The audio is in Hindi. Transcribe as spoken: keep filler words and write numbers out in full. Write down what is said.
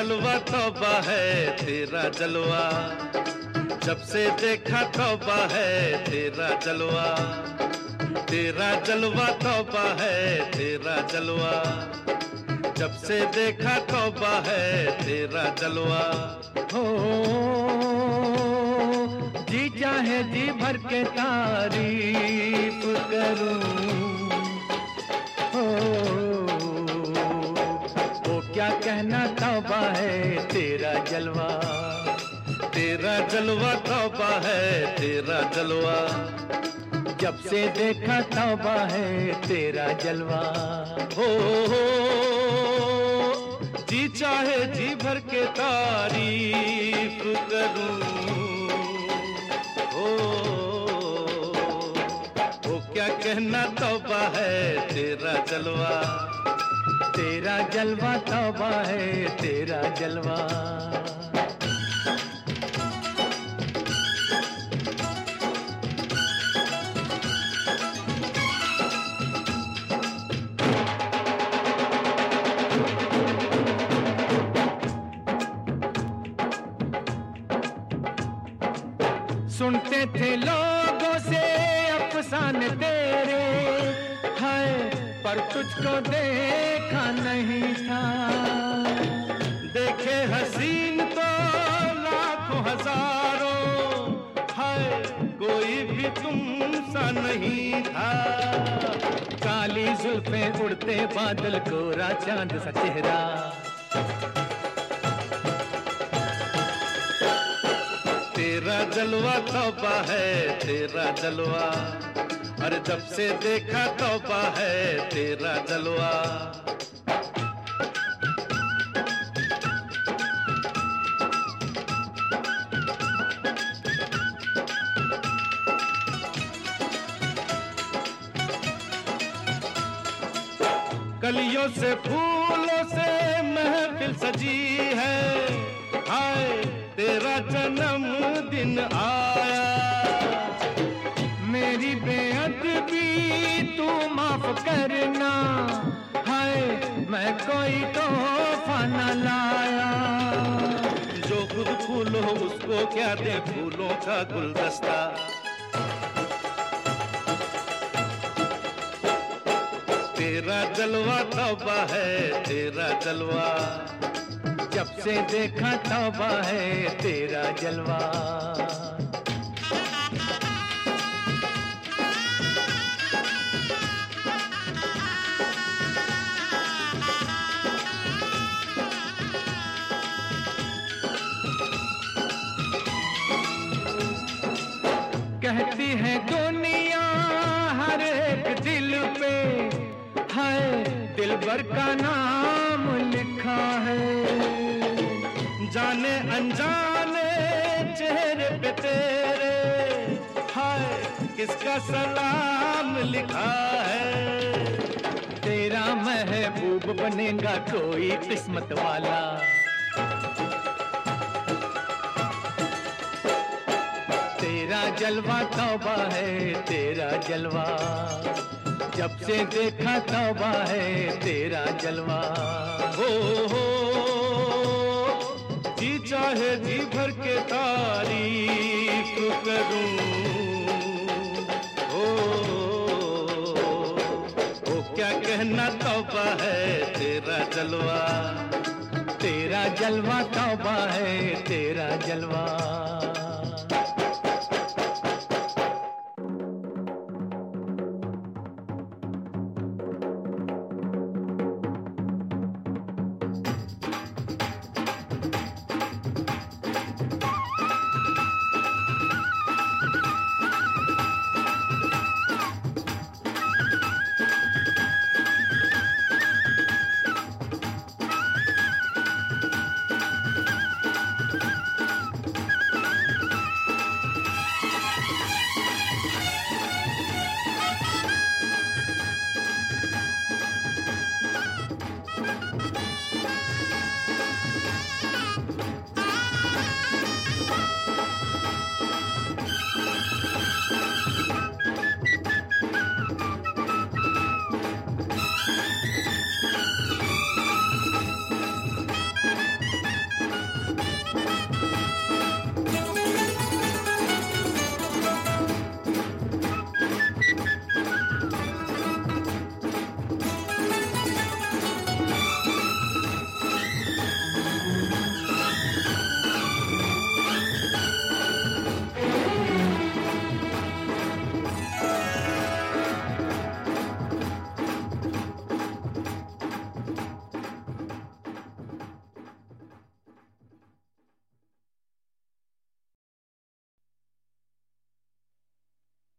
जलवा तौबा है तेरा जलवा, जब से देखा तौबा है तेरा जलवा, तेरा जलवा तौबा है तेरा जलवा, जब से देखा तौबा है तेरा जलवा। हो जी चाहे जी भर के तारीफ करूं, हो वो क्या कहना तौबा है तेरा जलवा, तेरा जलवा तौबा है तेरा जलवा, जब से देखा तौबा है तेरा जलवा। हो, हो जी चाहे जी भर के तारीफ करूं, हो वो क्या कहना तौबा है तेरा जलवा, तेरा जलवा तौबा है तेरा जलवा। सुनते थे लोगों से अफसाने तेरे, हाय पर तुझको देखा नहीं था। देखे हसीन तो लाखों हजारों, हाय कोई भी तुमसा नहीं था। काली जुल्फे उड़ते बादल, गोरा चांद सा चेहरा, तेरा जलवा तौबा है तेरा जलवा, अरे जब से देखा तौबा है तेरा जलवा। कलियों से फूलों से महफिल सजी है, हाय तेरा जन्मदिन आया। मेरी बेअदबी तू माफ करना, हाय मैं कोई तोहफा न लाया। जो खुद फूल हो उसको क्या दे फूलों का गुलदस्ता, तेरा जलवा तौबा है तेरा जलवा, जब से देखा तौबा है तेरा जलवा। कहती है दुनिया हर एक दिल पे, हाय दिलबर का नाम लिखा है। जाने अनजाने चेहरे पे तेरे, हाय किसका सलाम लिखा है। तेरा महबूब बनेगा कोई किस्मत वाला, तेरा जलवा तौबा है तेरा जलवा, जब से देखा तौबा है तेरा जलवा। हो, हो जी चाहे जी भर के तारीफ करूं, हो वो क्या कहना तौबा है तेरा जलवा, तेरा जलवा तौबा है तेरा जलवा।